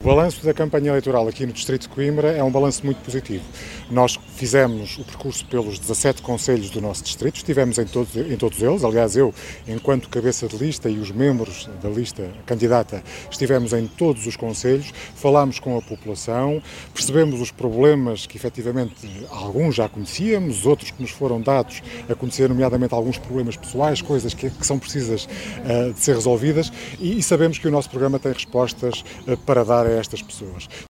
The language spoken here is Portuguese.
balanço da campanha eleitoral aqui no Distrito de Coimbra é um balanço muito positivo. Nós fizemos o percurso pelos 17 concelhos do nosso distrito, estivemos em todos eles, aliás eu, enquanto cabeça de lista e os membros da lista candidata, estivemos em todos os concelhos, falámos com a população, percebemos os problemas que efetivamente alguns já conhecíamos, outros que nos foram dados a conhecer, nomeadamente alguns problemas pessoais, coisas que são precisas de ser resolvidas e sabemos que o nosso programa tem respostas para dar a estas pessoas.